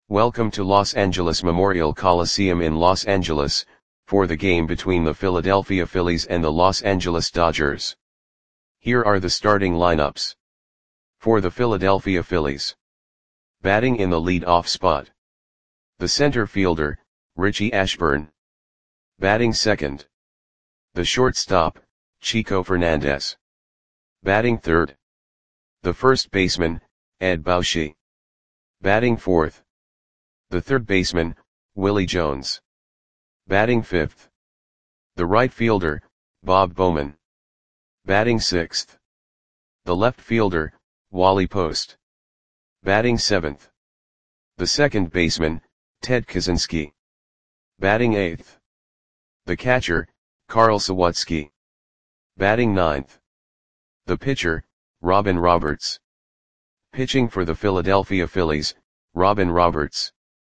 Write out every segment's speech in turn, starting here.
Welcome to Los Angeles Memorial Coliseum in Los Angeles, for the game between the Philadelphia Phillies and the Los Angeles Dodgers. Here are the starting lineups. For the Philadelphia Phillies. Batting in the lead-off spot. The center fielder, Richie Ashburn. Batting second. The shortstop, Chico Fernandez. Batting third. The first baseman, Ed Bauschy. Batting fourth. The third baseman, Willie Jones. Batting fifth. The right fielder, Bob Bowman. Batting sixth. The left fielder, Wally Post. Batting seventh. The second baseman, Ted Kaczynski. Batting eighth. The catcher, Carl Sawatzky. Batting ninth. The pitcher, Robin Roberts. Pitching for the Philadelphia Phillies, Robin Roberts.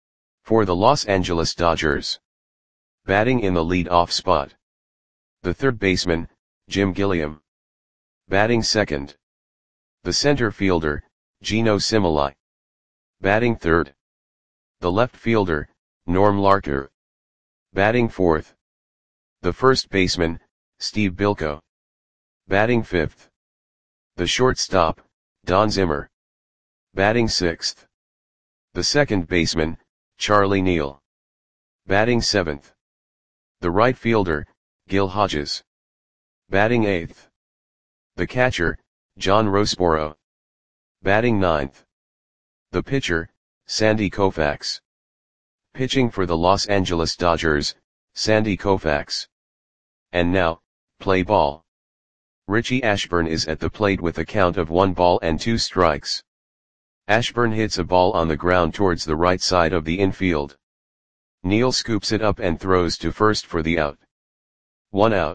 For the Los Angeles Dodgers. Batting in the lead-off spot. The third baseman, Jim Gilliam. Batting second. The center fielder, Geno Similai. Batting third. The left fielder, Norm Larker. Batting fourth. The first baseman, Steve Bilko. Batting fifth. The shortstop, Don Zimmer. Batting sixth. The second baseman, Charlie Neal. Batting seventh. The right fielder, Gil Hodges. Batting eighth. The catcher, John Roseboro. Batting ninth. The pitcher, Sandy Koufax. Pitching for the Los Angeles Dodgers, Sandy Koufax. And now, play ball. Richie Ashburn is at the plate with a count of 1-2 strikes. Ashburn hits a ball on the ground towards the right side of the infield. Neal scoops it up and throws to first for the out. 1 out.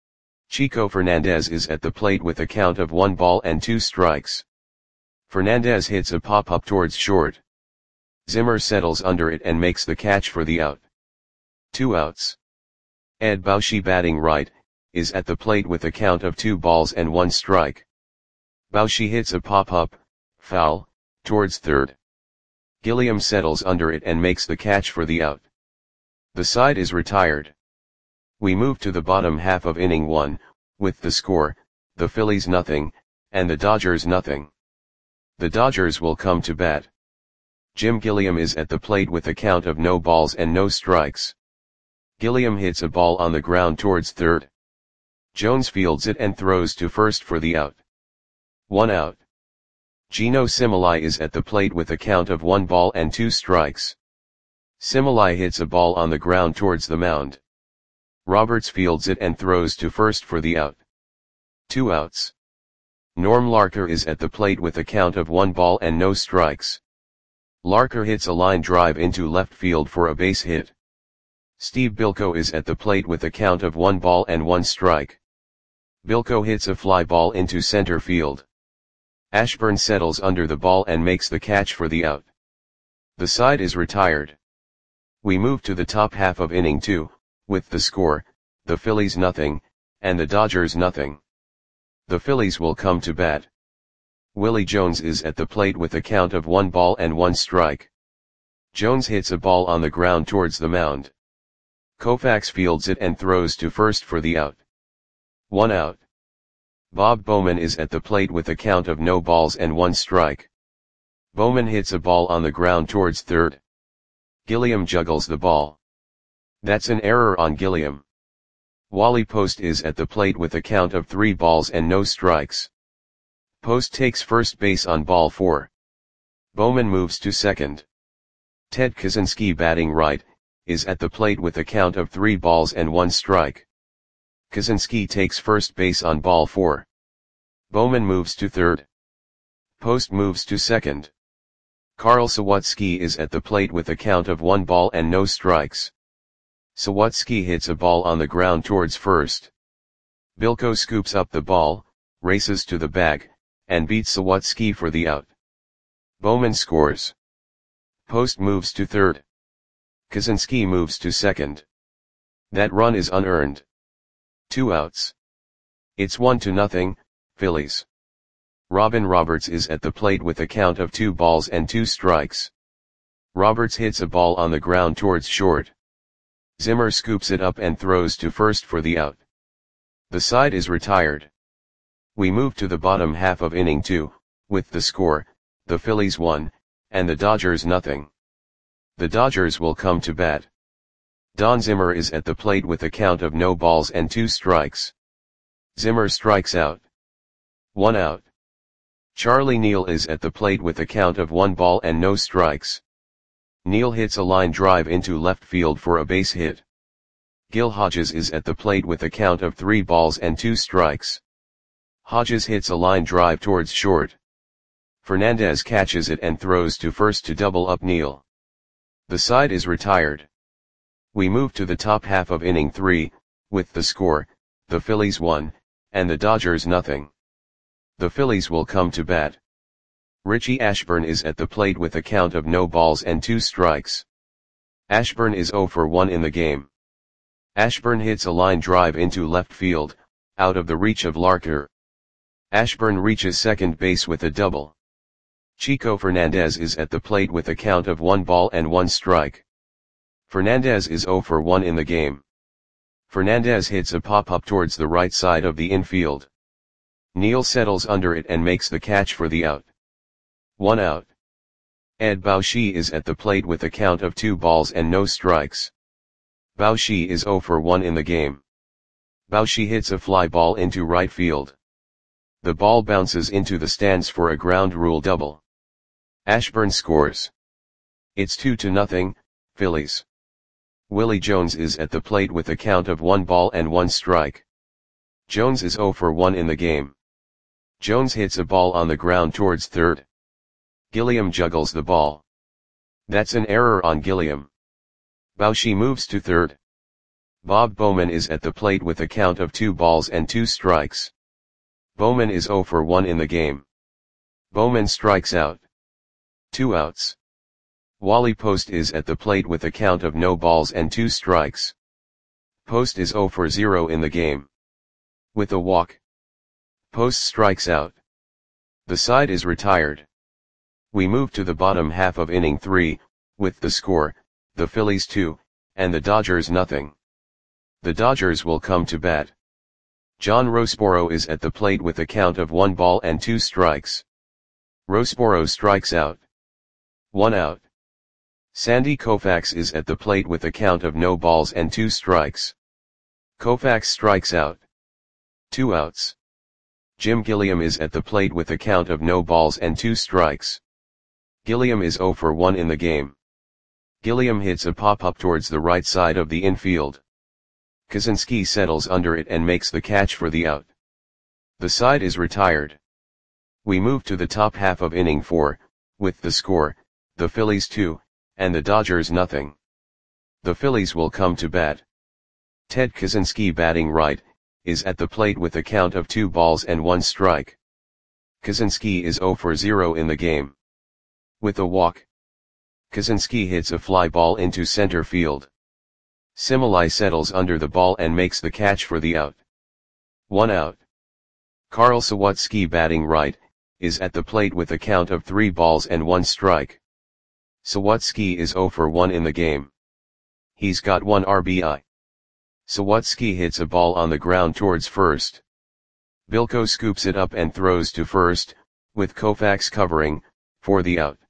Chico Fernandez is at the plate with a count of 1-2 strikes. Fernandez hits a pop-up towards short. Zimmer settles under it and makes the catch for the out. 2 outs. Ed Bauschy, batting right, is at the plate with a count of 2-1 strike. Bauschy hits a pop-up, foul, towards third. Gilliam settles under it and makes the catch for the out. The side is retired. We move to the bottom half of inning 1, with the score, the Phillies 0, and the Dodgers 0. The Dodgers will come to bat. Jim Gilliam is at the plate with a count of no balls and no strikes. Gilliam hits a ball on the ground towards third. Jones fields it and throws to first for the out. 1 out. Geno Similai is at the plate with a count of 1-2 strikes. Similai hits a ball on the ground towards the mound. Roberts fields it and throws to first for the out. 2 outs. Norm Larker is at the plate with a count of 1-0 strikes. Larker hits a line drive into left field for a base hit. Steve Bilko is at the plate with a count of 1-1 strike. Bilko hits a fly ball into center field. Ashburn settles under the ball and makes the catch for the out. The side is retired. We move to the top half of inning 2, with the score, the Phillies 0, and the Dodgers 0. The Phillies will come to bat. Willie Jones is at the plate with a count of 1-1 strike. Jones hits a ball on the ground towards the mound. Koufax fields it and throws to first for the out. 1 out. Bob Bowman is at the plate with a count of no balls and 1 strike. Bowman hits a ball on the ground towards third. Gilliam juggles the ball. That's an error on Gilliam. Wally Post is at the plate with a count of 3 balls and no strikes. Post takes first base on ball 4. Bowman moves to second. Ted Kaczynski, batting right, is at the plate with a count of 3 balls and 1 strike. Kaczynski takes first base on ball 4. Bowman moves to third. Post moves to second. Carl Sawatzky is at the plate with a count of 1 ball and no strikes. Sawatzky hits a ball on the ground towards first. Bilko scoops up the ball, races to the bag, and beats Sawatzky for the out. Bowman scores. Post moves to third. Kaczynski moves to second. That run is unearned. 2 outs. It's 1-0, Phillies. Robin Roberts is at the plate with a count of 2 balls and 2 strikes. Roberts hits a ball on the ground towards short. Zimmer scoops it up and throws to first for the out. The side is retired. We move to the bottom half of inning 2, with the score, the Phillies 1, and the Dodgers nothing. The Dodgers will come to bat. Don Zimmer is at the plate with a count of no balls and 2 strikes. Zimmer strikes out. 1 out. Charlie Neal is at the plate with a count of 1 ball and no strikes. Neal hits a line drive into left field for a base hit. Gil Hodges is at the plate with a count of 3 balls and 2 strikes. Hodges hits a line drive towards short. Fernandez catches it and throws to first to double up Neal. The side is retired. We move to the top half of inning 3, with the score, the Phillies 1, and the Dodgers nothing. The Phillies will come to bat. Richie Ashburn is at the plate with a count of no balls and 2 strikes. Ashburn is 0 for 1 in the game. Ashburn hits a line drive into left field, out of the reach of Larker. Ashburn reaches second base with a double. Chico Fernandez is at the plate with a count of 1 ball and 1 strike. Fernandez is 0 for 1 in the game. Fernandez hits a pop-up towards the right side of the infield. Neal settles under it and makes the catch for the out. 1 out. Ed Bauschy is at the plate with a count of 2 balls and no strikes. Bauschy is 0 for 1 in the game. Bauschy hits a fly ball into right field. The ball bounces into the stands for a ground rule double. Ashburn scores. It's 2-0, Phillies. Willie Jones is at the plate with a count of 1 ball and 1 strike. Jones is 0 for 1 in the game. Jones hits a ball on the ground towards third. Gilliam juggles the ball. That's an error on Gilliam. Bauschy moves to third. Bob Bowman is at the plate with a count of 2 balls and 2 strikes. Bowman is 0 for 1 in the game. Bowman strikes out. 2 outs. Wally Post is at the plate with a count of no balls and 2 strikes. Post is 0 for 0 in the game. With a walk, Post strikes out. The side is retired. We move to the bottom half of inning 3, with the score, the Phillies 2, and the Dodgers nothing. The Dodgers will come to bat. John Rosboro is at the plate with a count of 1 ball and 2 strikes. Rosboro strikes out. 1 out. Sandy Koufax is at the plate with a count of no balls and 2 strikes. Koufax strikes out. 2 outs. Jim Gilliam is at the plate with a count of no balls and 2 strikes. Gilliam is 0 for 1 in the game. Gilliam hits a pop-up towards the right side of the infield. Kaczynski settles under it and makes the catch for the out. The side is retired. We move to the top half of inning 4, with the score, the Phillies 2, and the Dodgers nothing. The Phillies will come to bat. Ted Kaczynski, batting right, is at the plate with a count of 2 balls and 1 strike. Kaczynski is 0 for 0 in the game. With a walk, Kaczynski hits a fly ball into center field. Similai settles under the ball and makes the catch for the out. 1 out. Carl Sawatsky, batting right, is at the plate with a count of 3 balls and 1 strike. Sawatsky is 0 for 1 in the game. He's got 1 RBI. Sawatsky hits a ball on the ground towards first. Bilko scoops it up and throws to first, with Koufax covering, for the out.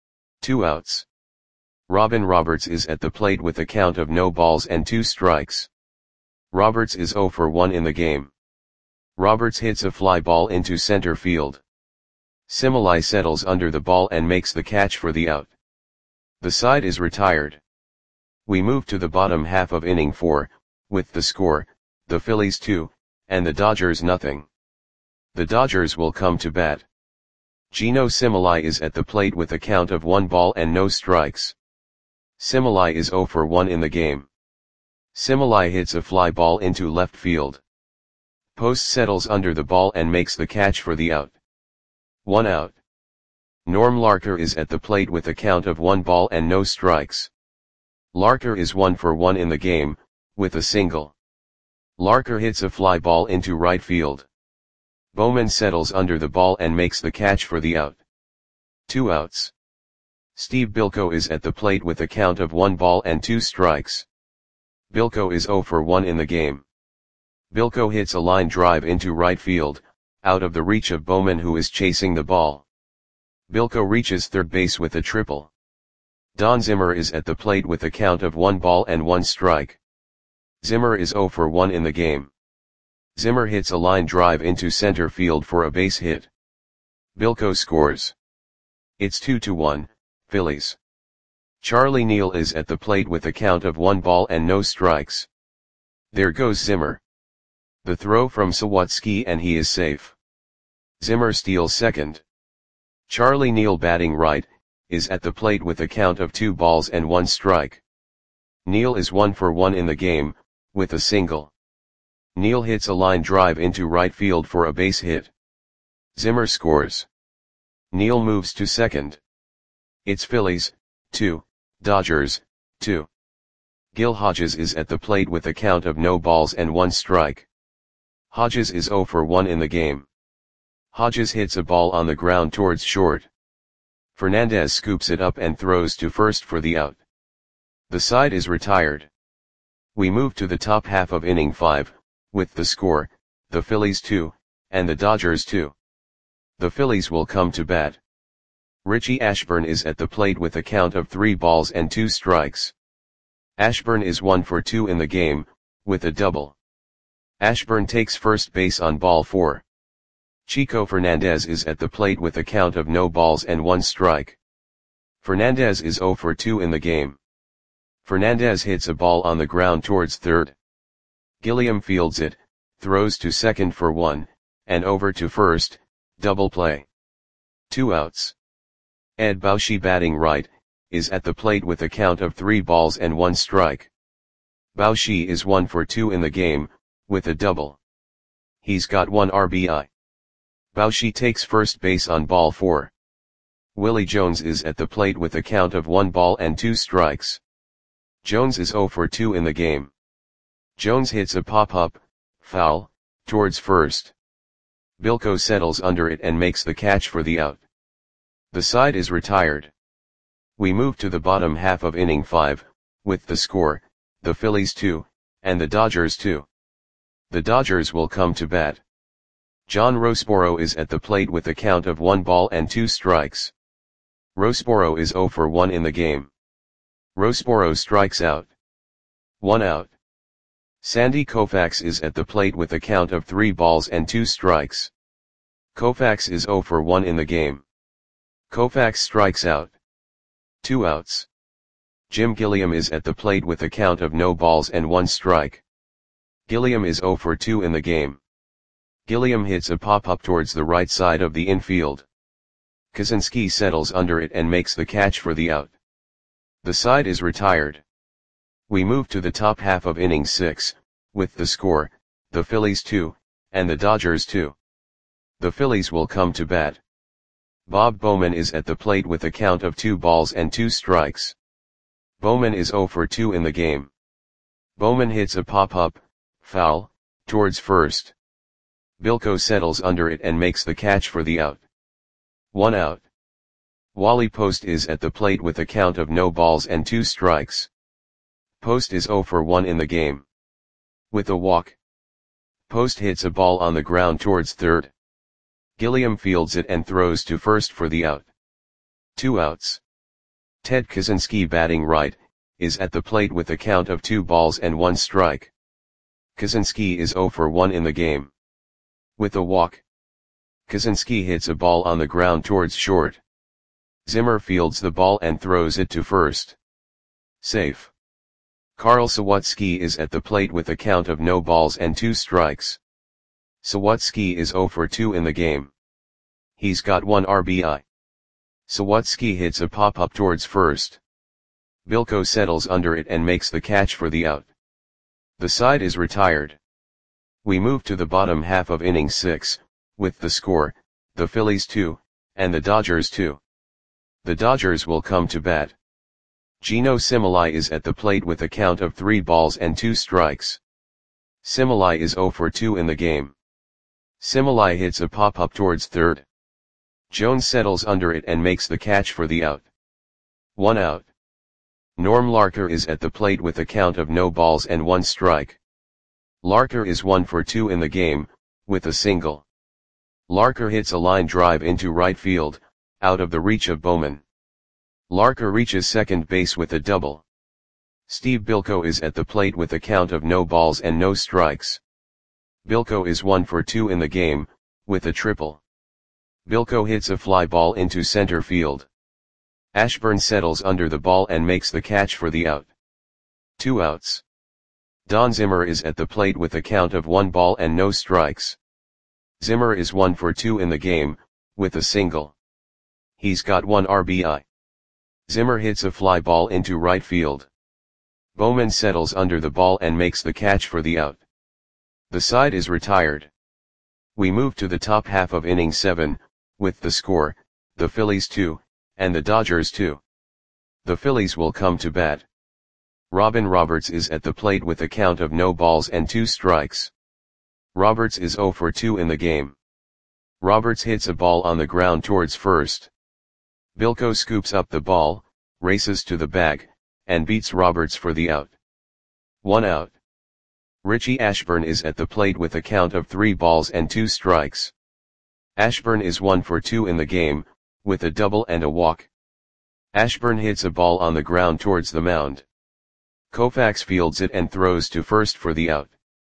2 outs. Robin Roberts is at the plate with a count of no balls and 2 strikes. Roberts is 0 for 1 in the game. Roberts hits a fly ball into center field. Similai settles under the ball and makes the catch for the out. The side is retired. We move to the bottom half of inning 4, with the score, the Phillies 2, and the Dodgers nothing. The Dodgers will come to bat. Gino Similai is at the plate with a count of 1 ball and no strikes. Similai is 0 for 1 in the game. Similai hits a fly ball into left field. Post settles under the ball and makes the catch for the out. 1 out. Norm Larker is at the plate with a count of 1 ball and no strikes. Larker is 1 for 1 in the game, with a single. Larker hits a fly ball into right field. Bowman settles under the ball and makes the catch for the out. 2 outs. Steve Bilko is at the plate with a count of 1 ball and 2 strikes. Bilko is 0 for 1 in the game. Bilko hits a line drive into right field, out of the reach of Bowman, who is chasing the ball. Bilko reaches third base with a triple. Don Zimmer is at the plate with a count of 1 ball and 1 strike. Zimmer is 0 for 1 in the game. Zimmer hits a line drive into center field for a base hit. Bilko scores. It's 2-1, Phillies. Charlie Neal is at the plate with a count of 1 ball and no strikes. There goes Zimmer. The throw from Sawatsky and he is safe. Zimmer steals second. Charlie Neal, batting right, is at the plate with a count of 2 balls and 1 strike. Neal is 1 for 1 in the game, with a single. Neal hits a line drive into right field for a base hit. Zimmer scores. Neal moves to second. It's Phillies, 2, Dodgers, 2. Gil Hodges is at the plate with a count of no balls and 1 strike. Hodges is 0 for 1 in the game. Hodges hits a ball on the ground towards short. Fernandez scoops it up and throws to first for the out. The side is retired. We move to the top half of inning 5, with the score, the Phillies 2, and the Dodgers 2. The Phillies will come to bat. Richie Ashburn is at the plate with a count of 3 balls and 2 strikes. Ashburn is 1 for 2 in the game, with a double. Ashburn takes first base on ball 4. Chico Fernandez is at the plate with a count of no balls and 1 strike. Fernandez is 0 for 2 in the game. Fernandez hits a ball on the ground towards third. Gilliam fields it, throws to second for 1, and over to first, double play. 2 outs. Ed Bauschy, batting right, is at the plate with a count of 3 balls and 1 strike. Bauschy is 1 for 2 in the game, with a double. He's got 1 RBI. Bauschy takes first base on ball 4. Willie Jones is at the plate with a count of 1 ball and 2 strikes. Jones is 0 for 2 in the game. Jones hits a pop-up, foul, towards first. Bilko settles under it and makes the catch for the out. The side is retired. We move to the bottom half of inning 5, with the score, the Phillies 2, and the Dodgers 2. The Dodgers will come to bat. John Roseboro is at the plate with a count of 1 ball and 2 strikes. Roseboro is 0 for 1 in the game. Roseboro strikes out. 1 out. Sandy Koufax is at the plate with a count of 3 balls and 2 strikes. Koufax is 0 for 1 in the game. Koufax strikes out. 2 outs. Jim Gilliam is at the plate with a count of no balls and 1 strike. Gilliam is 0 for 2 in the game. Gilliam hits a pop-up towards the right side of the infield. Kaczynski settles under it and makes the catch for the out. The side is retired. We move to the top half of inning 6, with the score, the Phillies 2, and the Dodgers 2. The Phillies will come to bat. Bob Bowman is at the plate with a count of 2 balls and 2 strikes. Bowman is 0 for 2 in the game. Bowman hits a pop-up, foul, towards first. Bilko settles under it and makes the catch for the out. 1 out. Wally Post is at the plate with a count of no balls and 2 strikes. Post is 0 for 1 in the game. With a walk. Post hits a ball on the ground towards third. Gilliam fields it and throws to first for the out. 2 outs. Ted Kaczynski, batting right, is at the plate with a count of 2 balls and 1 strike. Kaczynski is 0 for 1 in the game. With a walk. Kaczynski hits a ball on the ground towards short. Zimmer fields the ball and throws it to first. Safe. Carl Sawatsky is at the plate with a count of no balls and 2 strikes. Sawatsky is 0 for 2 in the game. He's got 1 RBI. Sawatsky hits a pop-up towards first. Bilko settles under it and makes the catch for the out. The side is retired. We move to the bottom half of inning 6, with the score, the Phillies 2, and the Dodgers 2. The Dodgers will come to bat. Gino Cimolai is at the plate with a count of 3 balls and 2 strikes. Cimolai is 0 for 2 in the game. Cimolai hits a pop-up towards third. Jones settles under it and makes the catch for the out. 1 out. Norm Larker is at the plate with a count of no balls and 1 strike. Larker is 1 for 2 in the game, with a single. Larker hits a line drive into right field, out of the reach of Bowman. Larker reaches second base with a double. Steve Bilko is at the plate with a count of no balls and no strikes. Bilko is 1 for 2 in the game, with a triple. Bilko hits a fly ball into center field. Ashburn settles under the ball and makes the catch for the out. 2 outs. Don Zimmer is at the plate with a count of 1 ball and no strikes. Zimmer is 1 for 2 in the game, with a single. He's got 1 RBI. Zimmer hits a fly ball into right field. Bowman settles under the ball and makes the catch for the out. The side is retired. We move to the top half of inning 7, with the score, the Phillies 2, and the Dodgers 2. The Phillies will come to bat. Robin Roberts is at the plate with a count of no balls and 2 strikes. Roberts is 0 for 2 in the game. Roberts hits a ball on the ground towards first. Bilko scoops up the ball, races to the bag, and beats Roberts for the out. 1 out. Richie Ashburn is at the plate with a count of 3 balls and 2 strikes. Ashburn is 1 for 2 in the game, with a double and a walk. Ashburn hits a ball on the ground towards the mound. Koufax fields it and throws to first for the out.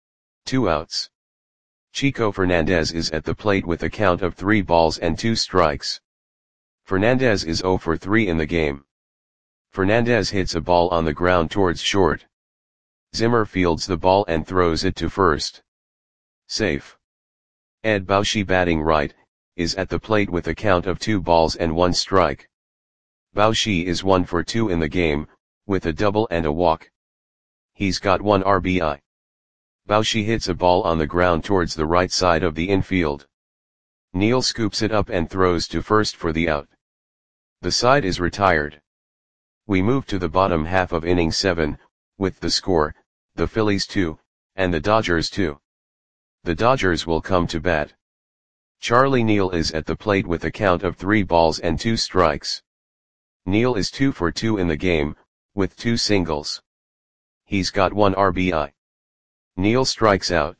2 outs. Chico Fernandez is at the plate with a count of 3 balls and 2 strikes. Fernandez is 0 for 3 in the game. Fernandez hits a ball on the ground towards short. Zimmer fields the ball and throws it to first. Safe. Ed Bauschy, batting right, is at the plate with a count of 2 balls and 1 strike. Bauschy is 1 for 2 in the game, with a double and a walk. He's got 1 RBI. Bauschy hits a ball on the ground towards the right side of the infield. Neal scoops it up and throws to first for the out. The side is retired. We move to the bottom half of inning 7, with the score, the Phillies 2, and the Dodgers 2. The Dodgers will come to bat. Charlie Neal is at the plate with a count of 3 balls and 2 strikes. Neal is 2 for 2 in the game, with 2 singles. He's got 1 RBI. Neal strikes out.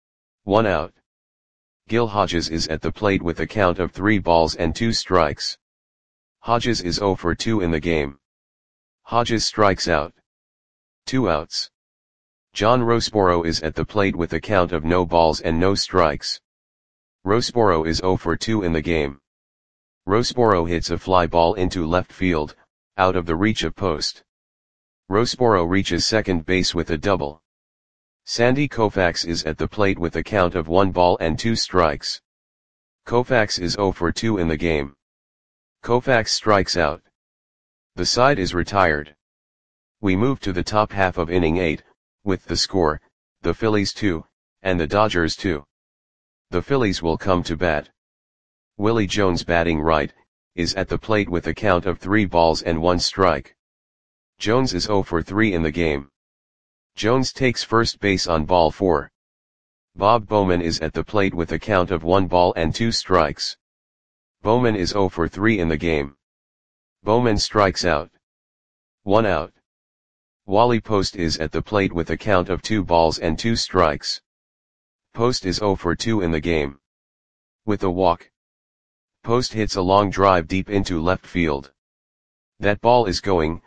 1 out. Gil Hodges is at the plate with a count of 3 balls and 2 strikes. Hodges is 0 for 2 in the game. Hodges strikes out. 2 outs. John Roseboro is at the plate with a count of no balls and no strikes. Roseboro is 0 for 2 in the game. Roseboro hits a fly ball into left field, out of the reach of post. Roseboro reaches second base with a double. Sandy Koufax is at the plate with a count of 1 ball and 2 strikes. Koufax is 0 for 2 in the game. Koufax strikes out. The side is retired. We move to the top half of inning 8, with the score, the Phillies 2, and the Dodgers 2. The Phillies will come to bat. Willie Jones, batting right, is at the plate with a count of 3 balls and 1 strike. Jones is 0 for 3 in the game. Jones takes first base on ball 4. Bob Bowman is at the plate with a count of 1 ball and 2 strikes. Bowman is 0 for 3 in the game. Bowman strikes out. 1 out. Wally Post is at the plate with a count of 2 balls and 2 strikes. Post is 0 for 2 in the game. With a walk. Post hits a long drive deep into left field. That ball is gone.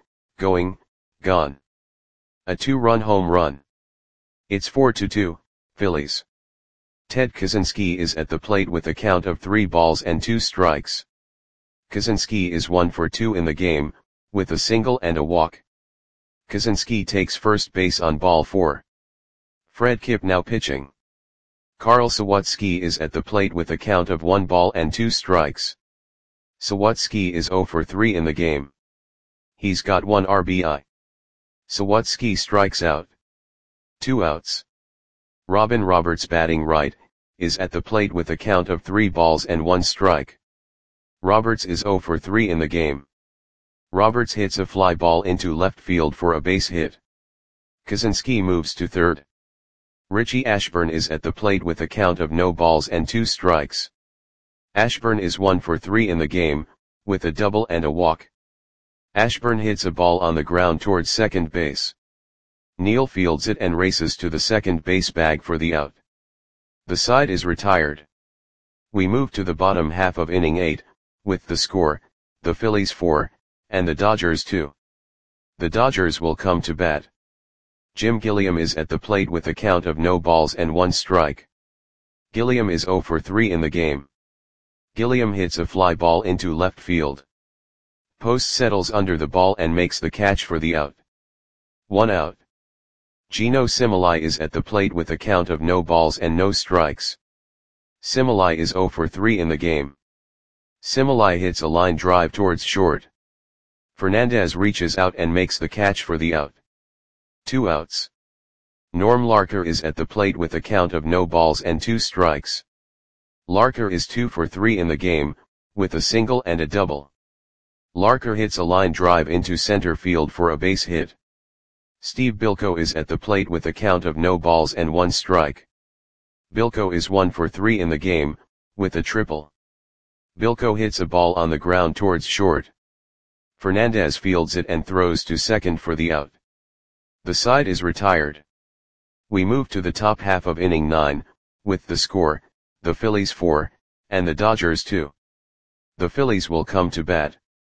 A 2-run home run. It's 4-2, Phillies. Ted Kaczynski is at the plate with a count of 3 balls and 2 strikes. Kaczynski is 1 for 2 in the game, with a single and a walk. Kaczynski takes first base on ball 4. Fred Kipp now pitching. Carl Sawatzki is at the plate with a count of 1 ball and 2 strikes. Sawatzki is 0 for 3 in the game. He's got 1 RBI. Sawatzki strikes out. 2 outs. Robin Roberts, batting right, is at the plate with a count of 3 balls and 1 strike. Roberts is 0 for 3 in the game. Roberts hits a fly ball into left field for a base hit. Kaczynski moves to third. Richie Ashburn is at the plate with a count of no balls and 2 strikes. Ashburn is 1 for 3 in the game, with a double and a walk. Ashburn hits a ball on the ground towards second base. Neal fields it and races to the second base bag for the out. The side is retired. We move to the bottom half of inning 8, with the score, the Phillies 4, and the Dodgers 2. The Dodgers will come to bat. Jim Gilliam is at the plate with a count of no balls and 1 strike. Gilliam is 0 for 3 in the game. Gilliam hits a fly ball into left field. Post settles under the ball and makes the catch for the out. 1 out. Geno Similai is at the plate with a count of no balls and no strikes. Similai is 0 for 3 in the game. Similai hits a line drive towards short. Fernandez reaches out and makes the catch for the out. 2 outs. Norm Larker is at the plate with a count of no balls and 2 strikes. Larker is 2 for 3 in the game, with a single and a double. Larker hits a line drive into center field for a base hit. Steve Bilko is at the plate with a count of no balls and 1 strike. Bilko is 1 for 3 in the game, with a triple. Bilko hits a ball on the ground towards short. Fernandez fields it and throws to second for the out. The side is retired. We move to the top half of inning 9, with the score, the Phillies 4, and the Dodgers 2. The Phillies will come to bat.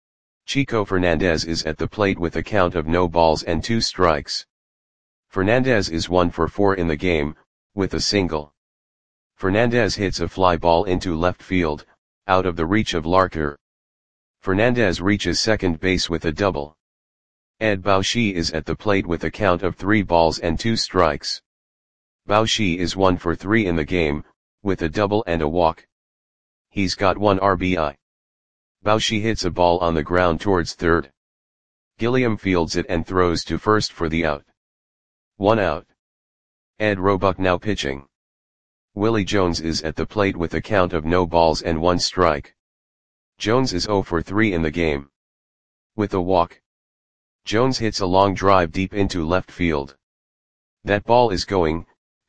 Chico Fernandez is at the plate with a count of no balls and 2 strikes. Fernandez is 1 for 4 in the game, with a single. Fernandez hits a fly ball into left field, out of the reach of Larker. Fernandez reaches second base with a double. Ed Baushi is at the plate with a count of 3 balls and 2 strikes. Baushi is 1 for 3 in the game, with a double and a walk. He's got 1 RBI. Baushi hits a ball on the ground towards third. Gilliam fields it and throws to first for the out. 1 out. Ed Roebuck now pitching. Willie Jones is at the plate with a count of no balls and 1 strike. Jones is 0 for 3 in the game. With a walk. Jones hits a long drive deep into left field. That ball is gone.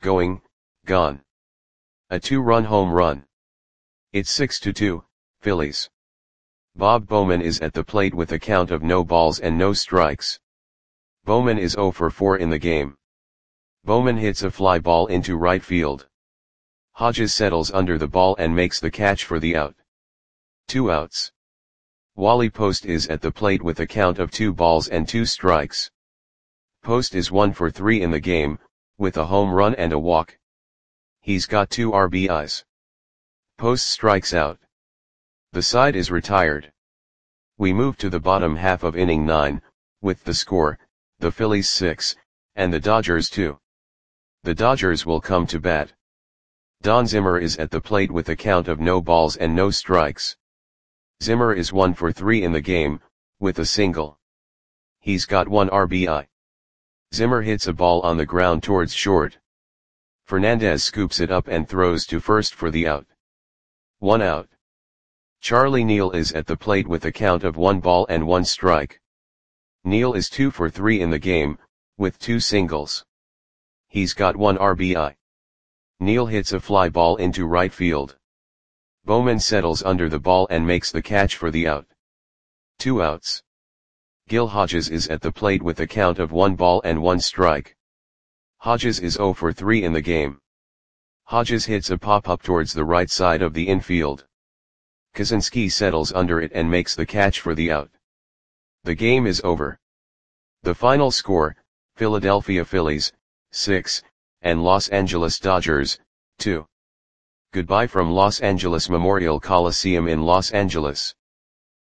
A 2-run home run. It's 6-2, Phillies. Bob Bowman is at the plate with a count of no balls and no strikes. Bowman is 0 for 4 in the game. Bowman hits a fly ball into right field. Hodges settles under the ball and makes the catch for the out. 2 outs. Wally Post is at the plate with a count of 2 balls and 2 strikes. Post is 1 for 3 in the game, with a home run and a walk. He's got 2 RBIs. Post strikes out. The side is retired. We move to the bottom half of inning 9, with the score, the Phillies 6, and the Dodgers 2. The Dodgers will come to bat. Don Zimmer is at the plate with a count of no balls and no strikes. Zimmer is 1 for 3 in the game, with a single. He's got 1 RBI. Zimmer hits a ball on the ground towards short. Fernandez scoops it up and throws to first for the out. 1 out. Charlie Neal is at the plate with a count of 1 ball and 1 strike. Neal is 2 for 3 in the game, with 2 singles. He's got 1 RBI. Neal hits a fly ball into right field. Bowman settles under the ball and makes the catch for the out. 2 outs. Gil Hodges is at the plate with a count of 1 ball and 1 strike. Hodges is 0 for 3 in the game. Hodges hits a pop-up towards the right side of the infield. Kaczynski settles under it and makes the catch for the out. The game is over. The final score, Philadelphia Phillies, 6, and Los Angeles Dodgers, 2. Goodbye from Los Angeles Memorial Coliseum in Los Angeles.